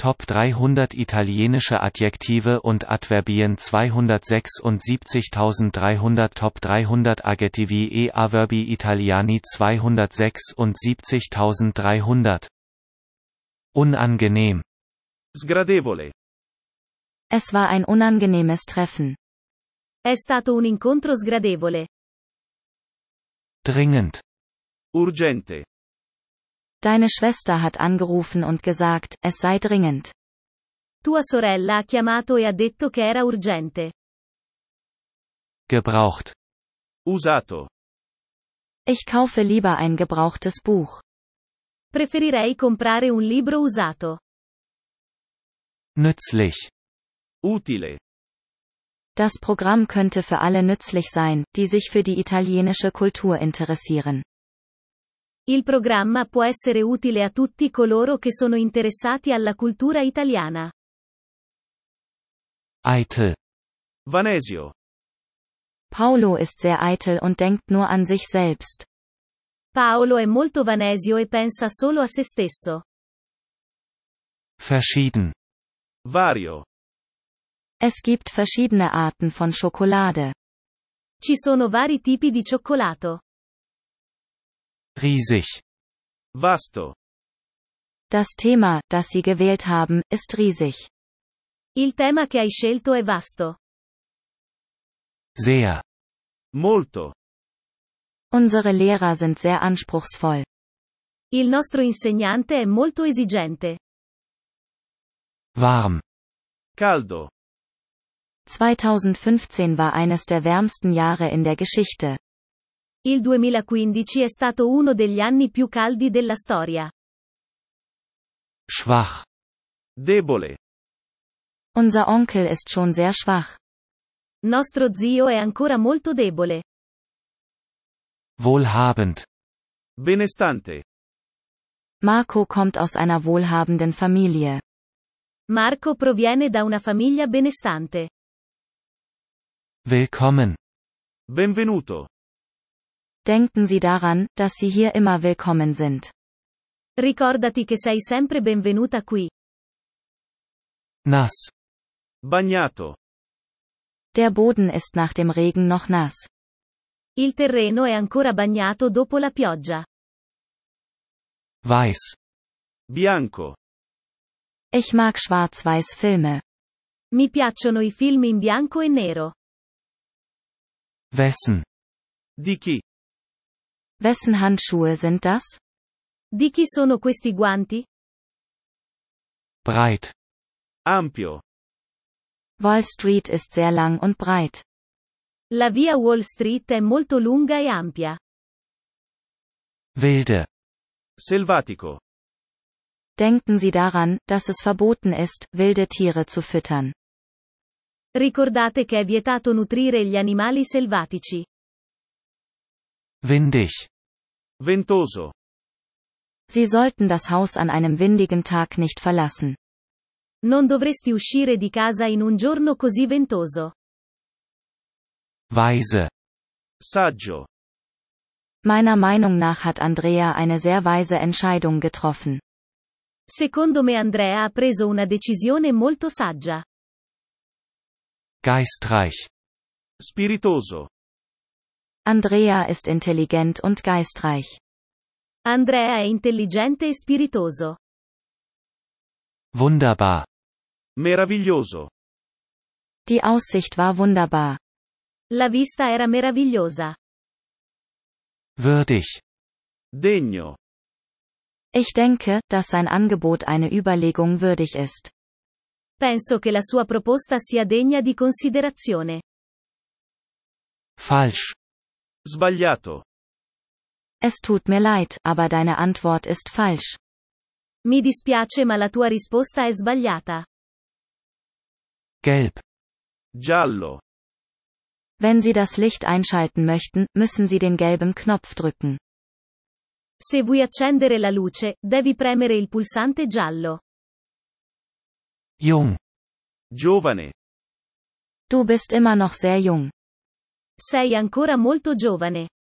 Top 300 italienische Adjektive und Adverbien 276.300 Top 300 Aggettivi e Avverbi italiani 276.300 Unangenehm. Sgradevole. Es war ein unangenehmes Treffen. È stato un incontro sgradevole. Dringend. Urgente. Deine Schwester hat angerufen und gesagt, es sei dringend. Tua sorella ha chiamato e ha detto che era urgente. Gebraucht. Usato. Ich kaufe lieber ein gebrauchtes Buch. Preferirei comprare un libro usato. Nützlich. Utile. Das Programm könnte für alle nützlich sein, die sich für die italienische Kultur interessieren. Il programma può essere utile a tutti coloro che sono interessati alla cultura italiana. Eitel. Vanesio. Paolo ist sehr eitel und denkt nur an sich selbst. Paolo è molto vanesio e pensa solo a se stesso. Verschieden. Vario. Es gibt verschiedene Arten von Schokolade. Ci sono vari tipi di cioccolato. Riesig. Vasto. Das Thema, das Sie gewählt haben, ist riesig. Il tema che hai scelto è vasto. Sehr. Molto. Unsere Lehrer sind sehr anspruchsvoll. Il nostro insegnante è molto esigente. Warm. Caldo. 2015 war eines der wärmsten Jahre in der Geschichte. Il 2015 è stato uno degli anni più caldi della storia. Schwach. Debole. Unser Onkel ist schon sehr schwach. Nostro zio è ancora molto debole. Wohlhabend. Benestante. Marco kommt aus einer wohlhabenden Familie. Marco proviene da una famiglia benestante. Willkommen. Benvenuto. Denken Sie daran, dass Sie hier immer willkommen sind. Ricordati che sei sempre benvenuta qui. Nass. Bagnato. Der Boden ist nach dem Regen noch nass. Il terreno è ancora bagnato dopo la pioggia. Weiß. Bianco. Ich mag Schwarz-Weiß-Filme. Mi piacciono i film in bianco e nero. Wessen? Di chi? Wessen Handschuhe sind das? Di chi sono questi guanti? Breit. Ampio. Wall Street ist sehr lang und breit. La via Wall Street è molto lunga e ampia. Wilde. Selvatico. Denken Sie daran, dass es verboten ist, wilde Tiere zu füttern. Ricordate che è vietato nutrire gli animali selvatici. Windig. Ventoso. Sie sollten das Haus an einem windigen Tag nicht verlassen. Non dovresti uscire di casa in un giorno così ventoso. Weise. Saggio. Meiner Meinung nach hat Andrea eine sehr weise Entscheidung getroffen. Secondo me Andrea ha preso una decisione molto saggia. Geistreich. Spiritoso. Andrea ist intelligent und geistreich. Andrea è intelligente e spiritoso. Wunderbar. Meraviglioso. Die Aussicht war wunderbar. La vista era meravigliosa. Würdig. Degno. Ich denke, dass sein Angebot eine Überlegung würdig ist. Penso che la sua proposta sia degna di considerazione. Falsch. Sbagliato. Es tut mir leid, aber deine Antwort ist falsch. Mi dispiace ma la tua risposta è sbagliata. Gelb. Giallo. Wenn Sie das Licht einschalten möchten, müssen Sie den gelben Knopf drücken. Se vuoi accendere la luce, devi premere il pulsante giallo. Jung. Giovane. Du bist immer noch sehr jung. Sei ancora molto giovane.